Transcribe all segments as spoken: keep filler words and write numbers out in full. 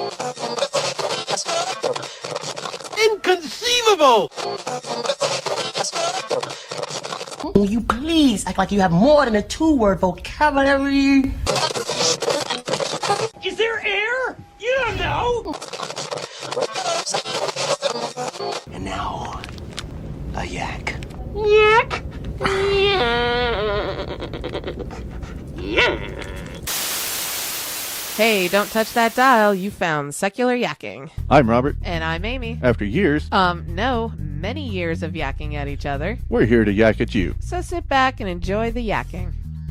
Inconceivable! Will you please act like you have more than a two-word vocabulary? Is there air? You don't know! And now, a yak. Yak! Hey, don't touch that dial. You found Secular Yakking. I'm Robert. And I'm Amy. After years, Um, no, many years of yakking at each other. we're here to yak at you. So sit back and enjoy the yakking.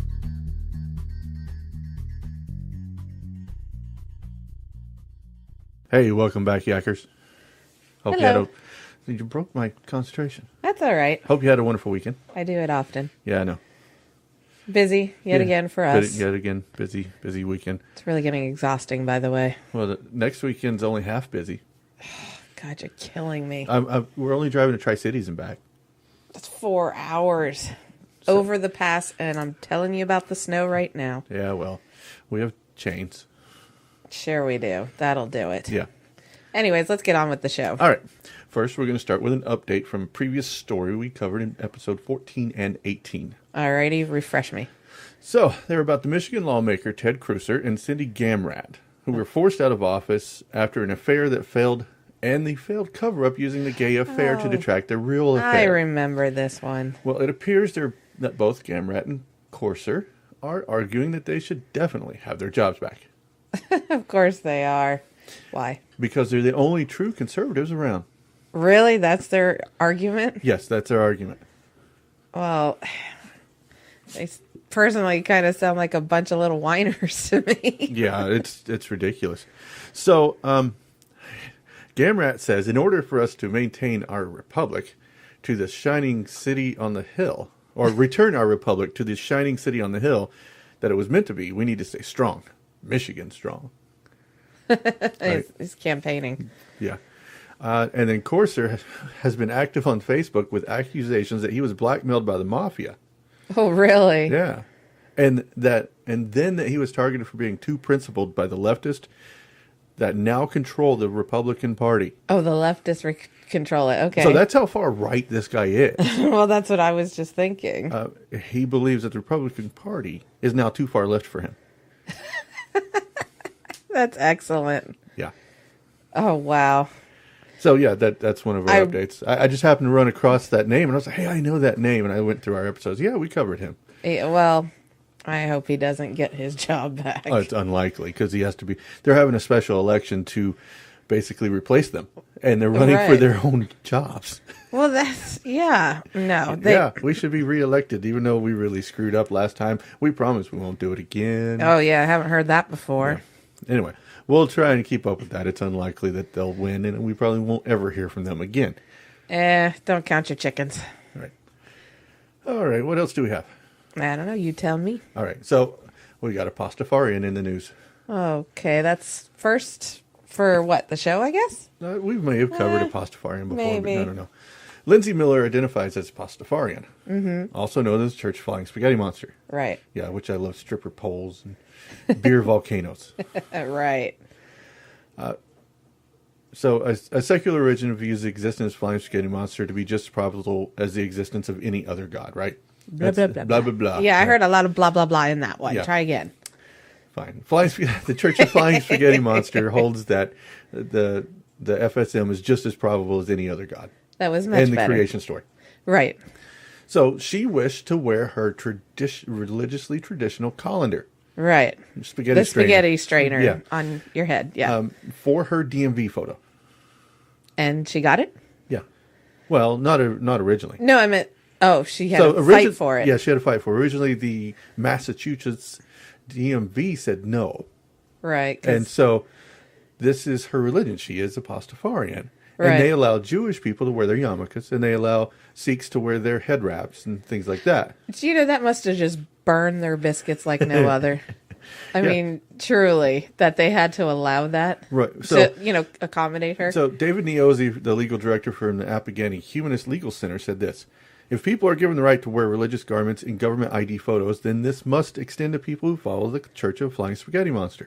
Hey, welcome back, yackers. Hope you had Hello. a... You broke my concentration. That's all right. Hope you had a wonderful weekend. I do it often. Yeah, I know. Busy yet Yeah. again for But us. Yet again, busy, busy weekend. It's really getting exhausting, by the way. Well, the next weekend's only half busy. God, you're killing me. I'm, I'm, we're only driving to Tri-Cities and back. That's four hours over the pass, and I'm telling you about the snow right now. Yeah, well, we have chains. Sure we do. That'll do it. Yeah. Anyways, let's get on with the show. All right. First, we're going to start with an update from a previous story we covered in episode fourteen and eighteen. Alrighty, refresh me. So, they were about the Michigan lawmaker Ted Cruz and Cindy Gamrat, who were forced out of office after an affair that failed, and the failed cover-up using the gay affair to Oh. detract the real affair. I remember this one. Well, it appears they're, that both Gamrat and Corser are arguing that they should definitely have their jobs back, Of course they are. Why? because they're the only true conservatives around. Really? That's their argument? Yes, that's their argument. Well, they s- personally kind of sound like a bunch of little whiners to me. Yeah, it's it's ridiculous. So, um, Gamrat says, in order for us to maintain our republic to the shining city on the hill, or return our republic to the shining city on the hill that it was meant to be, we need to stay strong. Michigan strong. he's, he's campaigning. Yeah. Uh, and then Corser has been active on Facebook with accusations that he was blackmailed by the mafia. Oh, really? Yeah. And that, and then that he was targeted for being too principled by the leftist that now control the Republican Party. Oh, the leftists re- control it. Okay. So that's how far right this guy is. well, that's what I was just thinking. Uh, he believes that the Republican Party is now too far left for him. That's excellent. Yeah. Oh, wow. So yeah, that that's one of our I- updates. I, I just happened to run across that name, and I was like, "Hey, I know that name." And I went through our episodes. Yeah, we covered him. Eh, well, I hope he doesn't get his job back. Oh, it's unlikely because he has to be. They're having a special election to basically replace them, and they're running for Right. their own jobs. Well, that's, yeah. No. They, Yeah, we should be reelected, even though we really screwed up last time. We promise we won't do it again. Oh, yeah. I haven't heard that before. Anyway, we'll try and keep up with that. It's unlikely that they'll win, and we probably won't ever hear from them again. Eh, don't count your chickens. All right. All right. What else do we have? I don't know. You tell me. All right. So we got a Pastafarian in the news. Okay, that's first for what, the show, I guess? Uh, we may have covered Eh, a Pastafarian before, maybe. but I don't know. Lindsay Miller identifies as Pastafarian, mm-hmm. also known as Church Flying Spaghetti Monster. Right. Yeah, which I love stripper poles and beer volcanoes. Uh, right. So a, a secular religion views the existence of Flying Spaghetti Monster to be just as probable as the existence of any other god, right? Blah, That's- blah, blah, blah, blah. Yeah, I heard a lot of blah, blah, blah in that one. Yeah. Try again. Fine. Flying, Spag- the Church of Flying Spaghetti Monster holds that the the F S M is just as probable as any other god. That was much and the better. creation story. Right. So she wished to wear her tradi- religiously traditional colander, Right. spaghetti The strainer, spaghetti strainer Yeah. on your head. Yeah. um, for her D M V photo. and she got it? Yeah. Well, not a, not originally. No, I meant, oh, she had So to origi- fight for it. Yeah, she had to fight for it. Originally, the Massachusetts D M V said no. Right. 'cause- And so this is her religion. She is a Pastafarian. Right. And they allow Jewish people to wear their yarmulkes, and they allow Sikhs to wear their head wraps and things like that. you know, that must have just burned their biscuits like no other. I Yeah. mean, truly, that they had to allow that Right. So, to, you know, accommodate her. so David Neozi, the legal director from the Apagani Humanist Legal Center, said this. If people are given the right to wear religious garments in government I D photos, then this must extend to people who follow the Church of Flying Spaghetti Monster.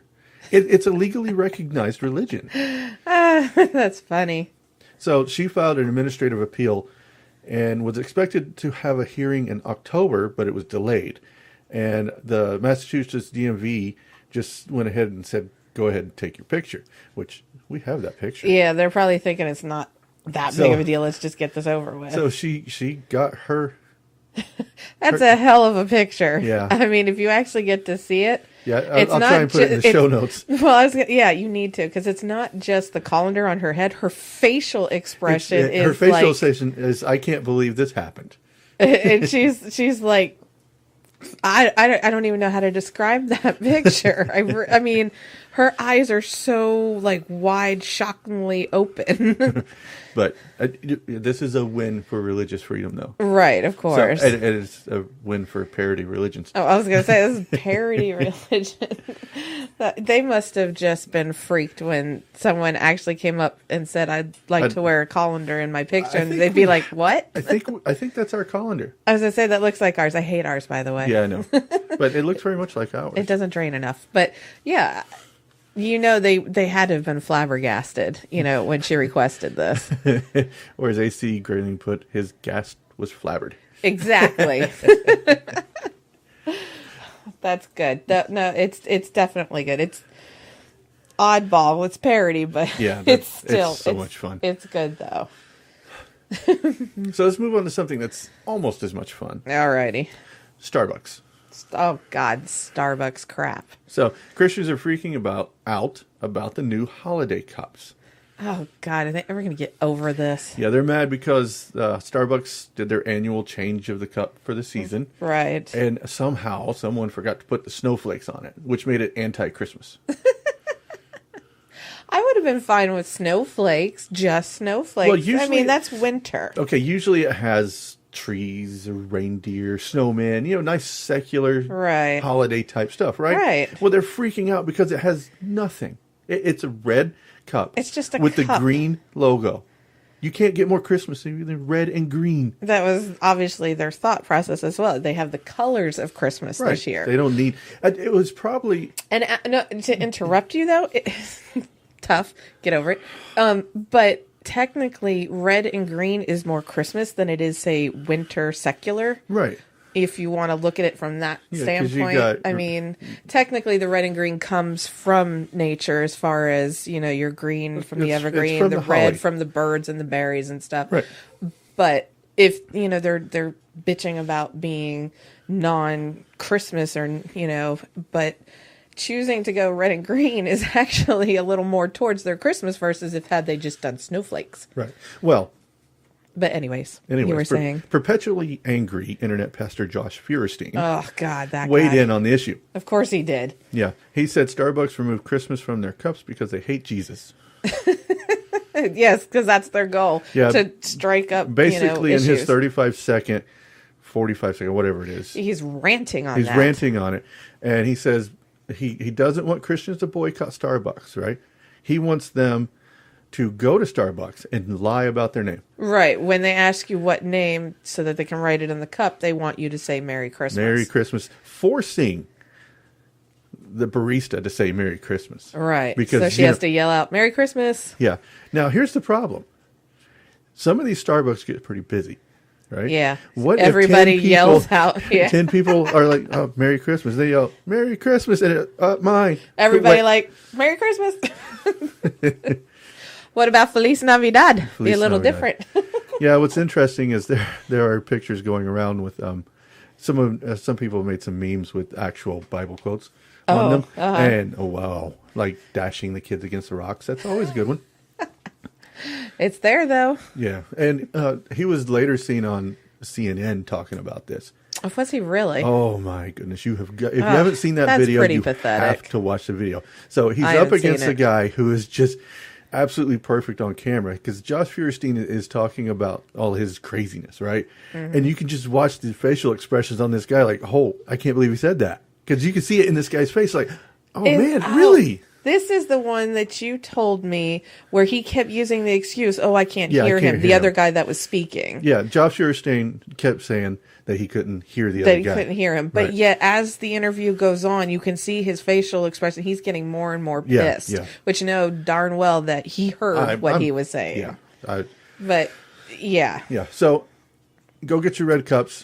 It, it's a legally recognized religion. That's funny. So she filed an administrative appeal and was expected to have a hearing in October, but it was delayed. And the Massachusetts D M V just went ahead and said, go ahead and take your picture, which we have that picture. Yeah, they're probably thinking it's not that So- big of a deal. Let's just get this over with. So she, she got her, That's a hell of a picture. Yeah. I mean, if you actually get to see it, yeah, I'll, it's I'll not try and put it in ju- the show it's- notes. Well, I was gonna, yeah, you need to, because it's not just the colander on her head. Her facial expression It's- is her facial like, expression is, I can't believe this happened. and she's she's like, I, I, don't- I don't even know how to describe that picture. I, re- I mean, her eyes are so like wide, shockingly open. But uh, this is a win for religious freedom, though. Right, of So, course. and, and it's a win for parody religions. Oh, I was gonna say this is parody religion. That- they must have just been freaked when someone actually came up and said, "I'd like I- to wear a colander in my picture," I and think they'd be we- like, "What?" I think I think that's our colander. I was gonna say that looks like ours. I hate ours, by the way. Yeah, I know, but it looks very much like ours. It doesn't drain enough. But yeah, you know, they they had to have been flabbergasted, you know, when she requested this. Or as A C Grayling put, his gas was flabbered. Exactly. That's good. No, no, it's it's definitely good. It's oddball. It's parody, but Yeah, that- it's still it's so much fun. It's good though. So let's move on to something that's almost as much fun. Alrighty. Starbucks. Oh God, Starbucks crap. So Christians are freaking about out about the new holiday cups. Oh God, are they ever gonna get over this? Yeah, they're mad because uh, Starbucks did their annual change of the cup for the season. Right. And somehow someone forgot to put the snowflakes on it, which made it anti-Christmas. I would have been fine with snowflakes, just snowflakes. Well, I usually- mean, that's winter. Okay, usually it has trees, or reindeer, snowmen, you know, nice secular Right. holiday type stuff, right? Right. Well, they're freaking out because it has nothing. It, it's a red cup. It's just a with the cup. green logo. You can't get more Christmassy than red and green. That was obviously their thought process as well. They have the colors of Christmas Right. this year. They don't need. uh, It was probably And uh, no, to interrupt you though, it, tough. Get over it. Um, but technically, red and green is more Christmas than it is, say, winter secular. right. If you want to look at it from that Yeah, 'cause you standpoint, got- I mean, technically, the red and green comes from nature, as far as you know, your green from the It's- it's evergreen, from the, the red holly. from the birds and the berries and stuff. Right. But if you know they're they're bitching about being non-Christmas or you know, but choosing to go red and green is actually a little more towards their Christmas versus if had they just done snowflakes. Right. Well, But anyways, anyways, you were per- saying, perpetually angry internet pastor Josh Feuerstein oh God, that weighed guy. in on the issue. Of course he did. Yeah, he said Starbucks removed Christmas from their cups because they hate Jesus. Yes, because that's their goal, Yeah. to strike up. Basically, you know, in his issues. thirty-five second, forty-five second, whatever it is, He's ranting on he's that. ranting on it, and he says he he doesn't want Christians to boycott Starbucks. Right? He wants them to go to Starbucks and lie about their name. Right. When they ask you what name so that they can write it in the cup, they want you to say Merry Christmas. Merry Christmas, forcing the barista to say Merry Christmas. Right. Because so she you has know- to yell out Merry Christmas. Yeah. Now here's the problem. Some of these Starbucks get pretty busy, right? Yeah. What if ten Everybody people- yells out. Yeah. Ten people are like, "Oh, Merry Christmas!" They yell, "Merry Christmas!" and it, uh, mine. Everybody Wait, like Merry Christmas. What about Feliz Navidad? Be a Feliz little Navidad. different. Yeah. What's interesting is there there are pictures going around with um some of uh, some people have made some memes with actual Bible quotes on Oh, them, uh-huh. and oh wow, like dashing the kids against the rocks. That's always a good one. It's there though. Yeah, and uh, he was later seen on C N N talking about this. Oh, was he really? Oh my goodness, you have got, if you Ugh, haven't seen that that's video, pretty you pathetic. have to watch the video. So he's I up haven't seen against a it. guy who is just absolutely perfect on camera because Josh Feuerstein is talking about all his craziness, right? Mm-hmm. And you can just watch the facial expressions on this guy, like, "Oh, I can't believe he said that," because you can see it in this guy's face, like, "Oh Is- man, oh, really?" This is the one that you told me where he kept using the excuse, oh, I can't Yeah, I hear can't him. The hear other him. guy that was speaking. Yeah, Josh Sherstein kept saying that he couldn't hear the That other he guy. couldn't hear him. But Right. yet, as the interview goes on, you can see his facial expression. He's getting more and more Yeah, pissed. yeah. Which you know darn well that he heard I- what I'm- he was saying. Yeah, I, But, yeah. yeah. So go get your red cups.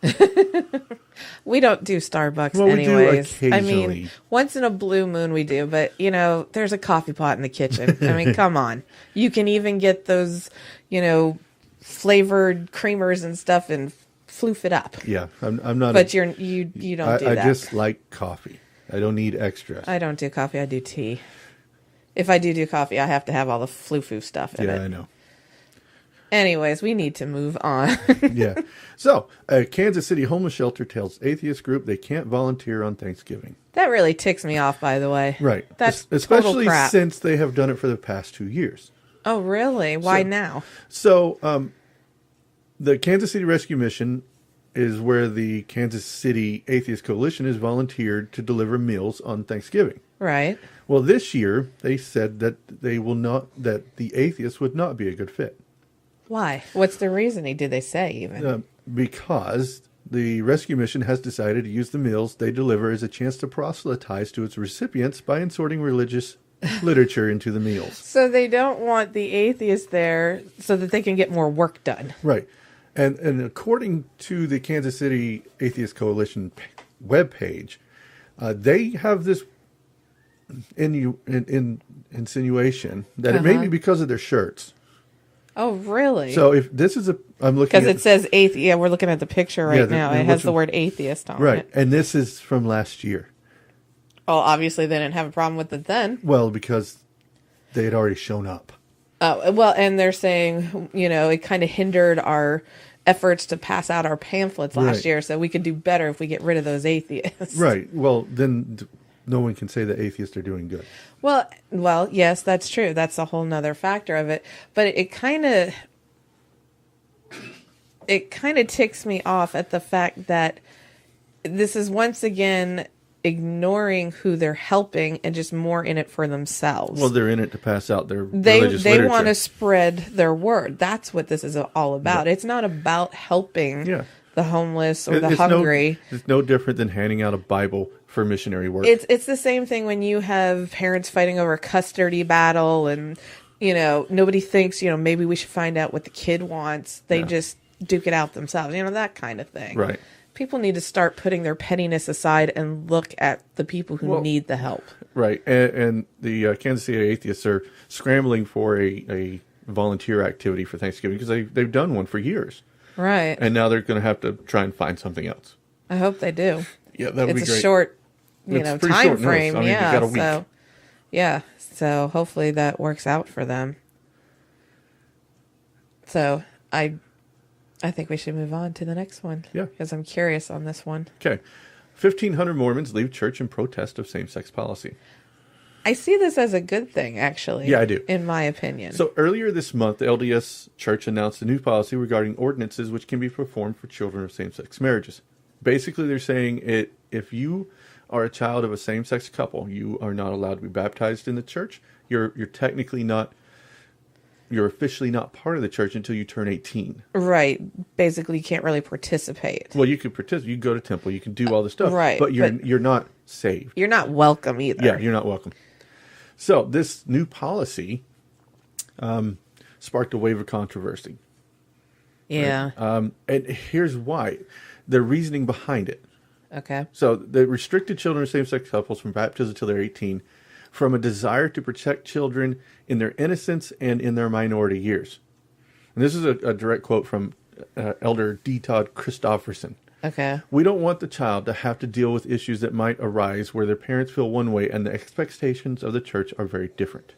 We don't do Starbucks Well, we do anyways. I occasionally. mean, once in a blue moon we do, but you know, there's a coffee pot in the kitchen. I mean, come on. You can even get those, you know, flavored creamers and stuff and floof it up. Yeah, I'm, I'm not. But a, you're you you don't I, do I that. just like coffee. I don't need extras. I don't do coffee, I do tea. If I do do coffee, I have to have all the flu-foo stuff in yeah, it. I know. Anyways, we need to move on. Yeah. So, a Kansas City homeless shelter tells atheist group they can't volunteer on Thanksgiving. That really ticks me off, by the way. Right. That's Es- total especially crap. since they have done it for the past two years. Oh, really? Why So- now? So, um, the Kansas City Rescue Mission is where the Kansas City Atheist Coalition is volunteered to deliver meals on Thanksgiving. Right. Well, this year they said that they will not, that the atheists would not be a good fit. Why? What's the reasoning? Did they say even? Uh, because the rescue mission has decided to use the meals they deliver as a chance to proselytize to its recipients by inserting religious literature into the meals. So they don't want the atheists there so that they can get more work done. Right. And and according to the Kansas City Atheist Coalition p- webpage, uh, they have this inu- in, in, insinuation that it may Uh-huh. be because of their shirts. Oh, really? So if this is a, I'm looking Because at it says atheist. Yeah, we're looking at the picture right Yeah, the- now. the- It has which the one? word atheist on right, it. and this is from last year. Oh, obviously they didn't have a problem with it then. Well, because they had already shown up. Oh, well, and they're saying, you know, it kind of hindered our efforts to pass out our pamphlets last Right. year, so we could do better if we get rid of those atheists. Right. Well, then d- no one can say that atheists are doing good. Well, well, yes, that's true. That's a whole nother factor of it. But it, it kind of, it kind of ticks me off at the fact that this is once again ignoring who they're helping and just more in it for themselves. Well, they're in it to pass out their they religious they literature. want to spread their word. That's what this is all about. It's not about helping Yeah. the homeless or It- the it's hungry. No, it's no different than handing out a Bible for missionary work. It's it's the same thing when you have parents fighting over a custody battle, and you know nobody thinks you know maybe we should find out what the kid wants. They Yeah. just duke it out themselves. You know, that kind of thing. Right. People need to start putting their pettiness aside and look at the people who Well- need the help. Right. And, and the uh, Kansas City Atheists are scrambling for a, a volunteer activity for Thanksgiving because they, they've done one for years. Right. And now they're going to have to try and find something else. I hope they do. Yeah, that would It's be a great. short, you It's know, pretty time short notice. frame. I mean, you yeah. got a week. So, yeah. So hopefully that works out for them. So I, I think we should move on to the next one. Yeah. Because I'm curious on this one. Okay. fifteen hundred Mormons leave church in protest of same-sex policy. I see this as a good thing, actually. Yeah, I do. In my opinion. So earlier this month, the L D S Church announced a new policy regarding ordinances which can be performed for children of same-sex marriages. Basically, they're saying it if you are a child of a same-sex couple, you are not allowed to be baptized in the church. You're you're technically not. You're officially not part of the church until you turn eighteen. right. Basically, you can't really participate. Well, you can participate. You can go to temple. You can do all this stuff. Right, But you're but- you're not saved. You're not welcome either. Yeah, you're not welcome. So this new policy um, sparked a wave of controversy. Yeah. Um, and here's why. The reasoning behind it. Okay. So they restricted children of same-sex couples from baptism until they're eighteen from a desire to protect children in their innocence and in their minority years. And this is a, a direct quote from uh, Elder D. Todd Christofferson. Okay. We don't want the child to have to deal with issues that might arise where their parents feel one way and the expectations of the church are very different.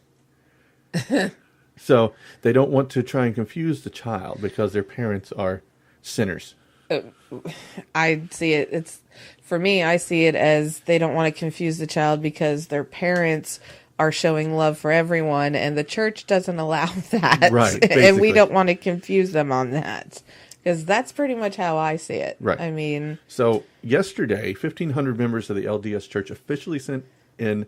So they don't want to try and confuse the child because their parents are sinners. I see it. It's for me. I see it as they don't want to confuse the child because their parents are showing love for everyone, and the church doesn't allow that. Right, and basically. we don't want to confuse them on that because that's pretty much how I see it. Right. I mean, So yesterday, fifteen hundred members of the L D S Church officially sent in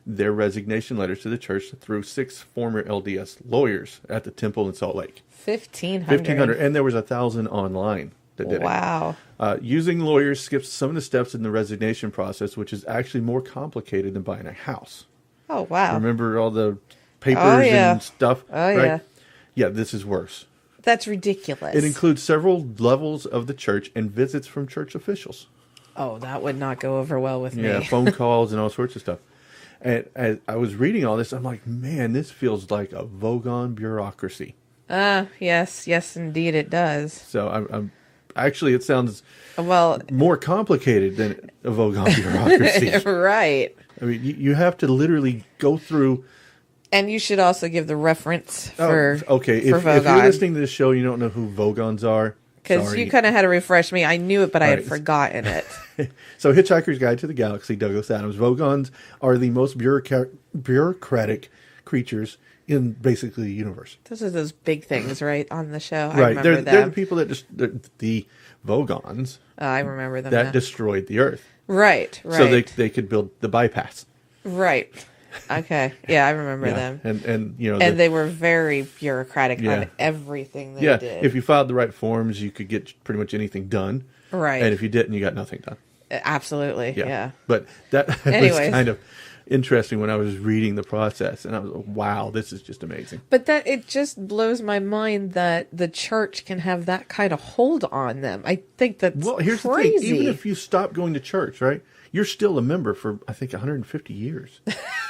their resignation letters to the church through six former L D S lawyers at the temple in Salt Lake. fifteen hundred. fifteen hundred. And there was a thousand online that did it. Wow. Uh, using lawyers skips some of the steps in the resignation process, which is actually more complicated than buying a house. Oh, wow. Remember all the papers Oh, yeah. and stuff? Oh, right? yeah. Yeah, this is worse. That's ridiculous. It includes several levels of the church and visits from church officials. Oh, that would not go over well with Yeah, me. phone calls and all sorts of stuff. And as I was reading all this, I'm like, man, this feels like a Vogon bureaucracy. Ah, yes, yes, indeed it does. So I'm, I'm actually, it sounds Well, more complicated than a Vogon bureaucracy. right. I mean, you, you have to literally go through. And you should also give the reference Oh, for okay, for if, if you're Vogon. listening to this show, you don't know who Vogons are. Because Sorry. you kind of had to refresh me. I knew it, but I had Right. forgotten it. So, Hitchhiker's Guide to the Galaxy, Douglas Adams. Vogons are the most bureaucra- bureaucratic creatures in basically the universe. Those are those big things, right, on the show. I right? remember They're, them. they're the people that just they're the Vogons Oh, I remember them. that now. destroyed the Earth, right, right, so they they could build the bypass. right. Okay, yeah, I remember Yeah, them. and and you know, And the- they were very bureaucratic Yeah. on everything they yeah. did. If you filed the right forms, you could get pretty much anything done. Right. And if you didn't, you got nothing done. Absolutely, Yeah. yeah. But that was Anyways. kind of interesting when I was reading the process, and I was like, wow, this is just amazing. But that it just blows my mind that the church can have that kind of hold on them. I think that's Well, here's crazy. the thing: even if you stop going to church, right, you're still a member for I think one hundred fifty years.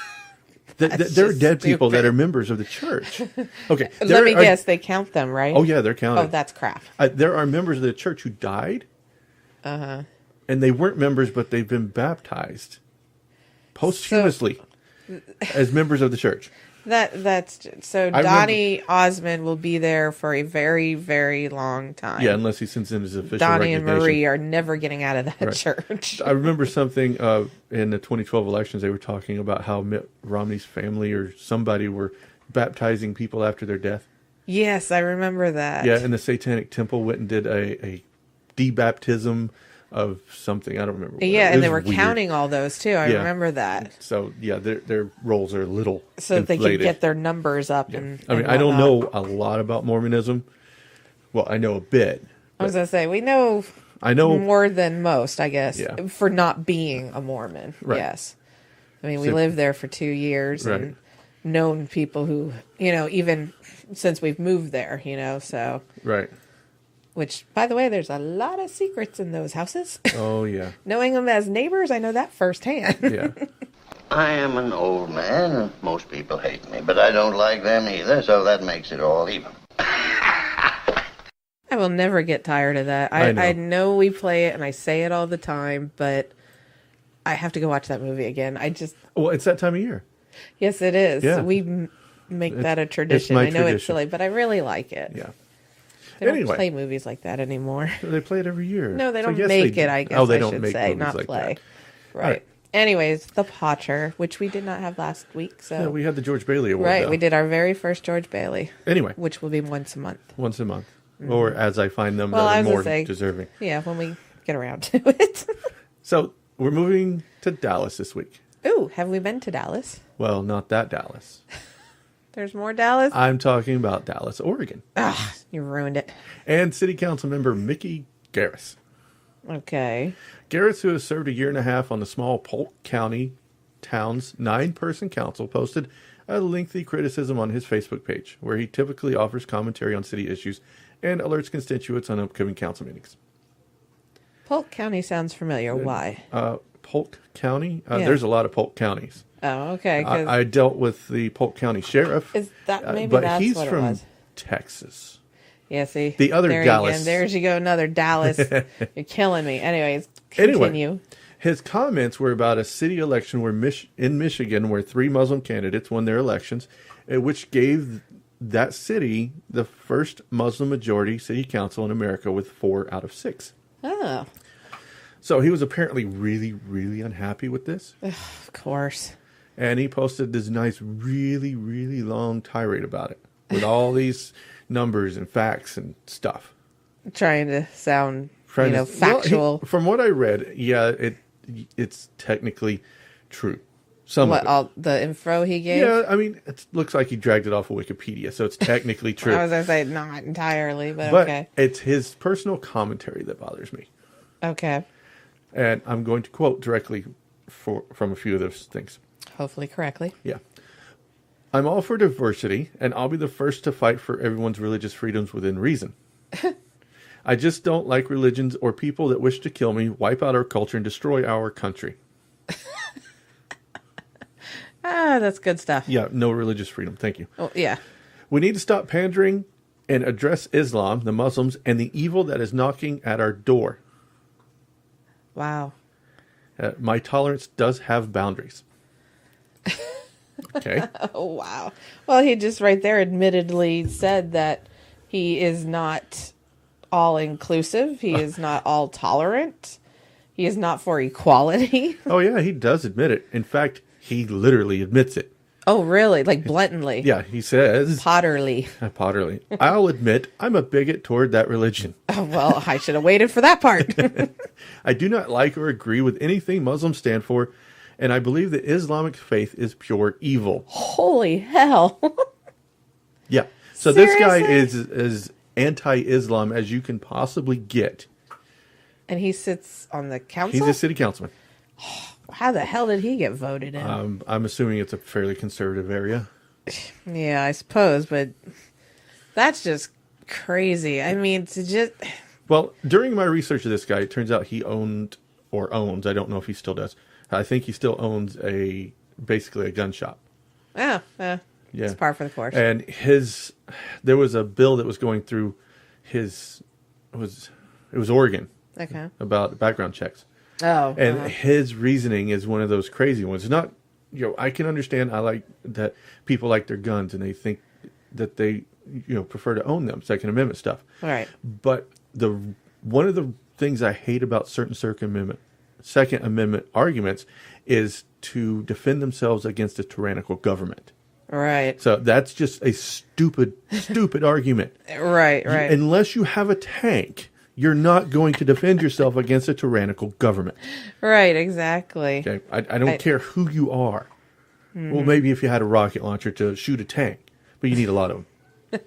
Th- th- That's there are just dead people that stupid. are members of the church. Okay, Let there me are- guess, they count them, right? Oh yeah, they're counted. Oh, that's crap. Uh, there are members of the church who died, Uh huh. and they weren't members, but they've been baptized posthumously as members of the church. That that's so. I Donny Osmond will be there for a very very long time. Yeah, unless he sends in his official Donnie and resignation. Marie are never getting out of that Right. church. I remember something uh, in the twenty twelve elections. They were talking about how Mitt Romney's family or somebody were baptizing people after their death. Yes, I remember that. Yeah, and the Satanic Temple went and did a, a debaptism of something. I don't remember. what it- Yeah, it and they was were weird. counting all those too. I Yeah. remember that. So yeah, their their roles are a little So that they inflated. could get their numbers up. And I mean, and I don't whatnot. know a lot about Mormonism. Well, I know a bit. I was gonna say we know I know more than most, I guess, Yeah. for not being a Mormon. Right. Yes, I mean we So- lived there for two years Right. and known people who, you know, even since we've moved there, you know. So, right. which, by the way, there's a lot of secrets in those houses. Oh yeah, Knowing them as neighbors, I know that firsthand. yeah. I am an old man, and most people hate me, but I don't like them either, so that makes it all even. I will never get tired of that. I, I know. I know we play it and I say it all the time, but I have to go watch that movie again. I just, Well, it's that time of year. yes, it is. Yeah. We m- make It's- that a it's tradition. my I know it's tradition. silly, but I really like it. Yeah. They don't Anyway. play movies like that anymore. They play it every year. No, they So don't yes, make they it, do. I guess Oh, they I don't should make say, movies not like play. that. Right. right. Anyways, The Potter, which we did not have last week. So Yeah, we had the George Bailey Award. right, though. we did our very first George Bailey, Anyway, which will be once a month. once a month, or as I find them Well, that I are was gonna more say- deserving. Yeah, when we get around to it. So we're moving to Dallas this week. Ooh, have we been to Dallas? Well, not that Dallas. There's more Dallas? I'm talking about Dallas, Oregon, Ah, you ruined it. and City Council member Mickey Garris. Okay. Garris, who has served a year and a half on the small Polk County town's nine-person council, posted a lengthy criticism on his Facebook page, where he typically offers commentary on city issues and alerts constituents on upcoming council meetings. Polk County sounds familiar. Why? Uh, Polk County? Uh, Yeah. There's a lot of Polk counties. Oh, okay. 'cause- I, I dealt with the Polk County sheriff. Is that- uh, maybe but that's he's what it from was. Texas. yeah, see. the other there Dallas. Again. There's you go, another Dallas. You're killing me. Anyways, Anyway. continue. His comments were about a city election where Mich- in Michigan where three Muslim candidates won their elections, uh, which gave that city the first Muslim majority city council in America with four out of six. Oh, So he was apparently really, really unhappy with this. of course. And he posted this nice, really, really long tirade about it with all these numbers and facts and stuff. Trying to sound, Trying you know, to- well, he- factual. from what I read, yeah, it it's technically true. Some What of it. all the info he gave? Yeah, I mean, it looks like he dragged it off of Wikipedia, so it's technically true. I was gonna say not entirely, but, but okay. it's his personal commentary that bothers me. Okay. And I'm going to quote directly for, from a few of those things. Hopefully correctly. Yeah. I'm all for diversity, and I'll be the first to fight for everyone's religious freedoms within reason. I just don't like religions or people that wish to kill me, wipe out our culture, and destroy our country. Ah, that's good stuff. Yeah, no religious freedom. Thank you. Oh, yeah. We need to stop pandering and address Islam, the Muslims, and the evil that is knocking at our door. Wow. Uh, my tolerance does have boundaries. Okay. Oh, wow. Well, he just right there admittedly said that he is not all inclusive. He is not all tolerant. He is not for equality. Oh, yeah, he does admit it. In fact, he literally admits it. Oh, really? Like blatantly? Yeah, he says... Potterly. Uh, Potterly. I'll admit I'm a bigot toward that religion. Oh, well, I should have waited for that part. I do not like or agree with anything Muslims stand for, and I believe the Islamic faith is pure evil. Holy hell. Yeah. So this guy Seriously? is as anti-Islam as you can possibly get. And he sits on the council? He's a city councilman. How the hell did he get voted in? Um, I'm assuming it's a fairly conservative area. Yeah, I suppose, but that's just crazy. I mean, to just... Well, during my research of this guy, it turns out he owned, or owns, I don't know if he still does, I think he still owns a, basically a gun shop. Oh, eh, Yeah. it's par for the course. And his, there was a bill that was going through his, it was, it was Oregon Okay. about background checks. Oh. And uh-huh. his reasoning is one of those crazy ones. Not, you know, I can understand. I like that people like their guns and they think that they, you know, prefer to own them. Second Amendment stuff. All right. But the one of the things I hate about certain Second Amendment, Second Amendment arguments is to defend themselves against a tyrannical government. Right. So that's just a stupid, stupid argument. Right, right. Unless you have a tank, you're not going to defend yourself against a tyrannical government. Right, exactly. Okay, I, I don't I- care who you are. Mm-hmm. Well, maybe if you had a rocket launcher to shoot a tank, but you need a lot of them.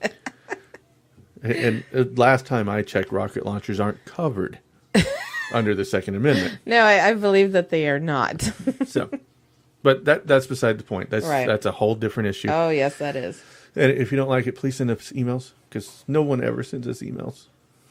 and, and uh, last time I checked, rocket launchers aren't covered under the Second Amendment. No, I, I believe that they are not. So, but that that's beside the point. That's Right. that's a whole different issue. Oh, yes, that is. And if you don't like it, please send us emails because no one ever sends us emails.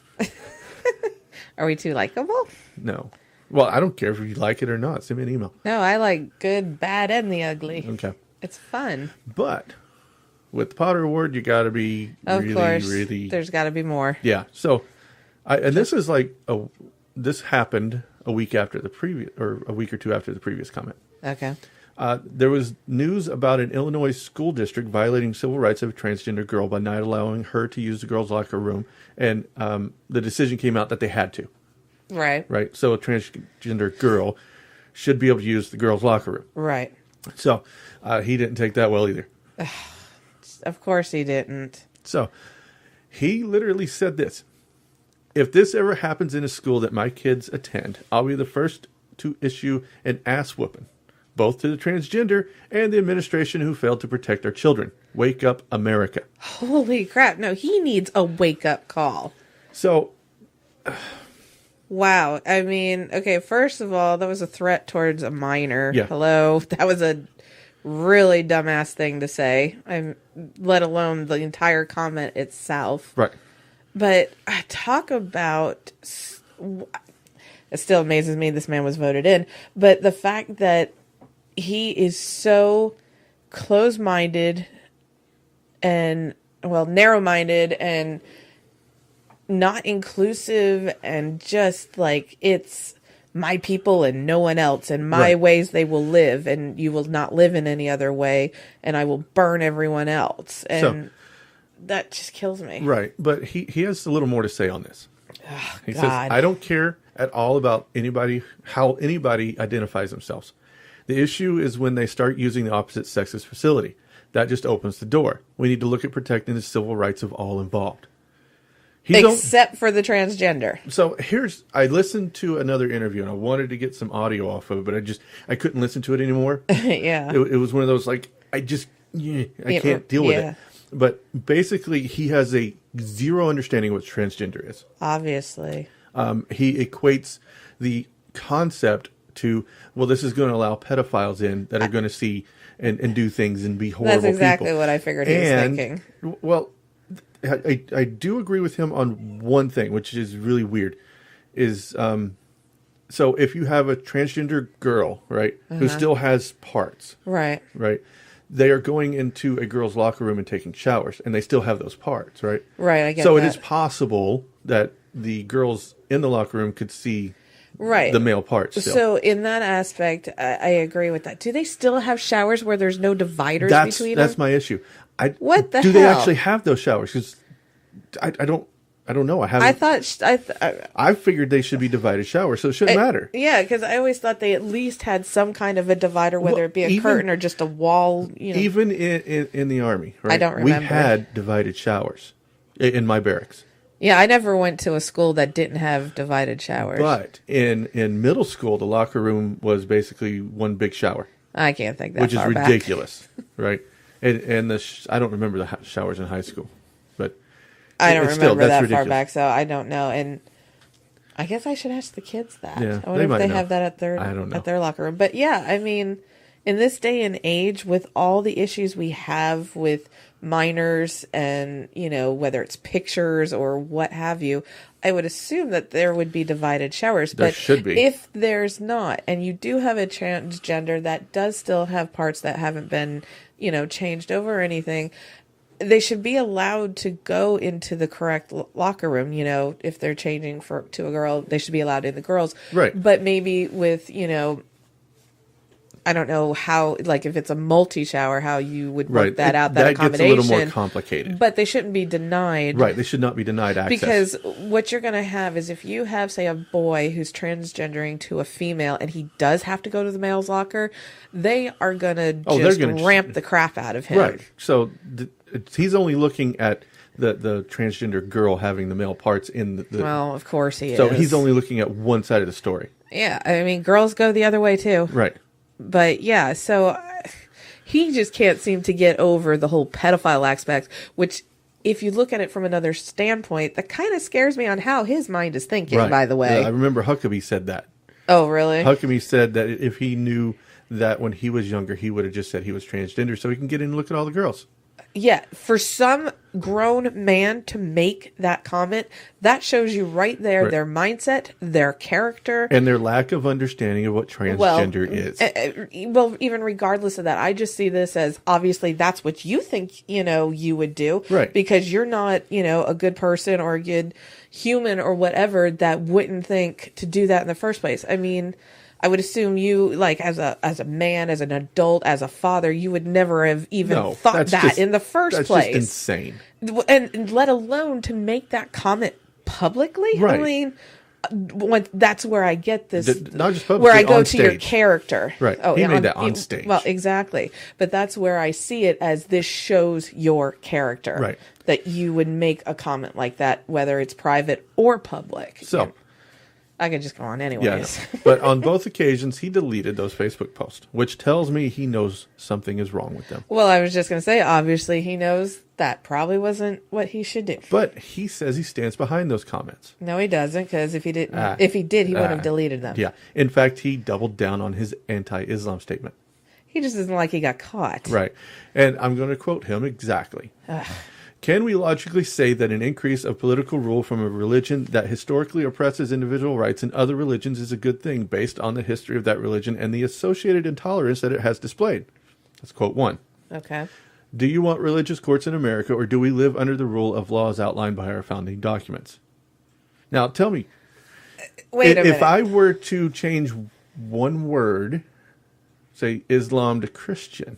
Are we too likable? No. Well, I don't care if you like it or not. Send me an email. No, I like good, bad, and the ugly. Okay. It's fun. But with the Potter Award, you got to be Of really, course. really. There's got to be more. Yeah. So, I and this is like a this happened a week after the previous, or a week or two after the previous comment. Okay. Uh, there was news about an Illinois school district violating civil rights of a transgender girl by not allowing her to use the girls' locker room, and um, the decision came out that they had to. Right. Right. So a transgender girl should be able to use the girls' locker room. Right. So uh, he didn't take that well either. Of course he didn't. So he literally said this: if this ever happens in a school that my kids attend, I'll be the first to issue an ass whooping, both to the transgender and the administration who failed to protect our children. Wake up, America. Holy crap. No, he needs a wake-up call. So, Wow. I mean, okay, first of all, that was a threat towards a minor. Yeah. Hello. That was a really dumbass thing to say. I'm let alone the entire comment itself. right. But I talk about s- w- it still amazes me this man was voted in, but the fact that he is so close-minded and well, narrow-minded and not inclusive and just like it's my people and no one else and my Right. ways they will live and you will not live in any other way and I will burn everyone else and So- that just kills me. Right. But he, he has a little more to say on this. He says, God. I don't care at all about anybody, how anybody identifies themselves. The issue is when they start using the opposite sex's facility. That just opens the door. We need to look at protecting the civil rights of all involved. He's on- Except for the transgender. So here's, I listened to another interview and I wanted to get some audio off of it, but I just, I couldn't listen to it anymore. Yeah. It, it was one of those, like, I just, yeah, I Yeah, can't deal with yeah. it. But basically, he has a zero understanding of what transgender is. Obviously. Um, he equates the concept to, well, this is going to allow pedophiles in that are going to see and, and do things and be horrible That's exactly people. what I figured he and, was thinking. Well, I, I, I do agree with him on one thing, which is really weird, is um, so if you have a transgender girl, right, who Uh-huh. still has parts, Right. right, they are going into a girl's locker room and taking showers, and they still have those parts, right? Right, I get so that. it is possible that the girls in the locker room could see Right. the male parts still. So in that aspect, I, I agree with that. Do they still have showers where there's no dividers that's between that's them? my issue. I, What the do they hell? actually have those showers? Because I, I don't I don't know. I haven't. I thought sh- I, th- I I figured they should be divided showers, so it shouldn't matter. Yeah, because I always thought they at least had some kind of a divider, whether Well, it be a even- curtain or just a wall. You know, Even in, in, in the army, right? don't We remember. had divided showers i- in my barracks. yeah, I never went to a school that didn't have divided showers. But in, in middle school, the locker room was basically one big shower, I can't think that which is far back. ridiculous, right? And and the sh- I don't remember the ho- showers in high school, but I don't it's remember still, that's that ridiculous. far back, so I don't know. And I guess I should ask the kids that. Yeah, I wonder they if might they know. have that at their I don't know. at their locker room. But yeah, I mean, in this day and age, with all the issues we have with minors and, you know, whether it's pictures or what have you, I would assume that there would be divided showers. There but should be. if there's not, and you do have a transgender that does still have parts that haven't been, you know, changed over or anything, they should be allowed to go into the correct lo- locker room. You know, if they're changing for to a girl, they should be allowed in the girls. Right. But maybe with, you know, I don't know how, like if it's a multi shower, how you would work Right. that It- out, that, that gets a accommodation. little more complicated. But they shouldn't be denied. right, they should not be denied access. Because what you're going to have is if you have, say, a boy who's transgendering to a female and he does have to go to the male's locker, they are going to Oh, they're just gonna- ramp the crap out of him. right, so th- it's, he's only looking at the, the transgender girl having the male parts in the. the Well, of course he so is. he's only looking at one side of the story. Yeah, I mean, girls go the other way too. Right. But yeah, so uh, he just can't seem to get over the whole pedophile aspect, which, if you look at it from another standpoint, that kind of scares me on how his mind is thinking, Right. by the way. Yeah, I remember Huckabee said that. Oh, really? Huckabee said that if he knew that when he was younger, he would have just said he was transgender so he can get in and look at all the girls. Yeah, for some grown man to make that comment, that shows you right there Right. their mindset, their character. And their lack of understanding of what transgender is. uh, uh, well, even regardless of that, I just see this as obviously that's what you think, you know, you would do. Right. Because you're not, you know, a good person or a good human or whatever that wouldn't think to do that in the first place. I mean, I would assume you, like, as a as a man, as an adult, as a father, you would never have even no, thought that's that just- in the first that's place. just insane. And, and let alone to make that comment publicly. I Right. mean, uh, when, that's where I get this. The- not just where I publicly, go on to your stage. character. Right. Oh, He yeah, made that on stage. Well, exactly. But that's where I see it as this shows your character. Right. That you would make a comment like that, whether it's private or public. So, I could just go on yeah. anyways. But on both occasions, he deleted those Facebook posts, which tells me he knows something is wrong with them. Well, I was just going to say, obviously, he knows that probably wasn't what he should do. But he says he stands behind those comments. No, he doesn't, because if he didn't, Ah. if he did, he would have Ah. deleted them. Yeah. In fact, he doubled down on his anti-Islam statement. He just isn't like he got caught. Right. And I'm going to quote him exactly. Can we logically say that an increase of political rule from a religion that historically oppresses individual rights in other religions is a good thing based on the history of that religion and the associated intolerance that it has displayed? That's quote one. Okay. Do you want religious courts in America, or do we live under the rule of laws outlined by our founding documents? Now, tell me, Wait a if minute. I were to change one word, say Islam to Christian,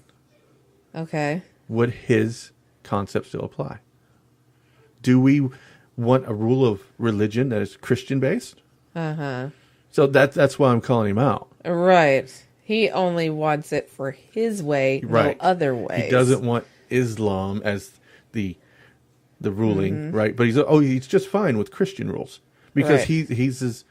Okay. would his concept still apply? Do we want a rule of religion that is Christian based? Uh huh. So that that's why I'm calling him out. Right. He only wants it for his way, Right. no other way. He doesn't want Islam as the the ruling, right? But he's oh, he's just fine with Christian rules because Right. he he's his.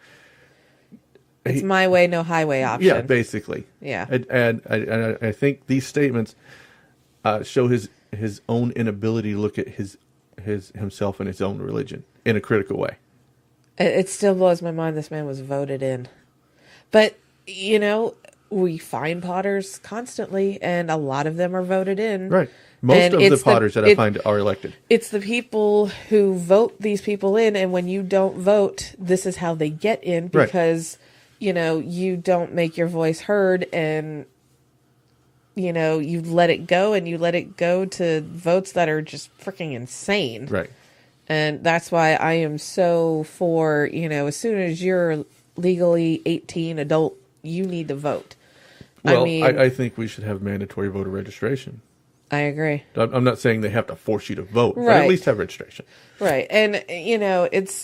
It's my way, no highway option. Yeah, basically. Yeah. and and, I- and I, I think these statements uh, show his his own inability to look at his his himself and his own religion in a critical way. It, it still blows my mind this man was voted in. But, you know, we find Potters constantly, and a lot of them are voted in. Right. Most And of the it's Potters that I it- find are elected. It's the people who vote these people in, and when you don't vote, this is how they get in Right. because, you know, you don't make your voice heard, and, you know, you let it go, and you let it go to votes that are just freaking insane. Right. And that's why I am so for, you know, as soon as you're legally eighteen adult, you need to vote. Well, I mean, I, I think we should have mandatory voter registration. I agree. I'm I'm not saying they have to force you to vote, but Right. at least have registration. Right. And, you know, it's,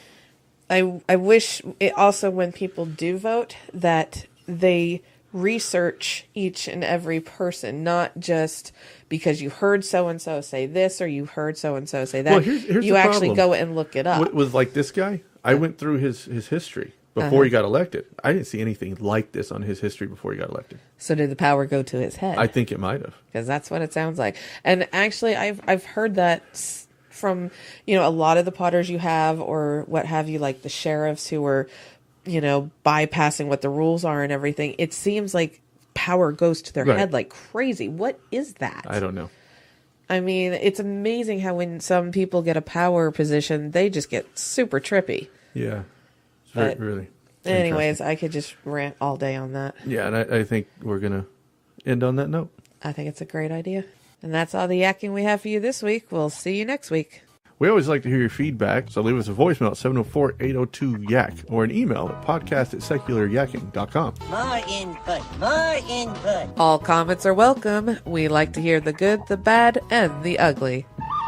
I, I wish it also when people do vote that they research each and every person, not just because you heard so-and-so say this or you heard so-and-so say that. Well, here's- here's you the actually problem. go and look it up. With, with like this guy, I went through his, his history before he got elected. I didn't see anything like this on his history before he got elected. So did the power go to his head? I think it might have. Because that's what it sounds like. And actually, I've I've heard that s- from, you know, a lot of the Potters you have or what have you, like the sheriffs who are, you know, bypassing what the rules are and everything. It seems like power goes to their Right. head like crazy. What is that? I don't know. I mean, it's amazing how when some people get a power position, they just get super trippy. Yeah. It's very, But really. Anyways, I could just rant all day on that. Yeah, and I, I think we're going to end on that note. I think it's a great idea. And that's all the yakking we have for you this week. We'll see you next week. We always like to hear your feedback, so leave us a voicemail at seven oh four, eight oh two, yak or an email at podcast at secular yakking dot com. More input, more input. All comments are welcome. We like to hear the good, the bad, and the ugly.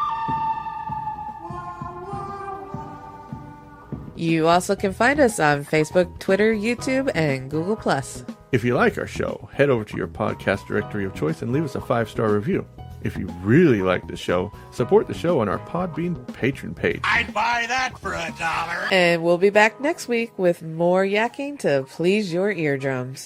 You also can find us on Facebook, Twitter, YouTube, and Google Plus. If you like our show, head over to your podcast directory of choice and leave us a five-star review. If you really like the show, support the show on our Podbean patron page. I'd buy that for a dollar. And we'll be back next week with more yakking to please your eardrums.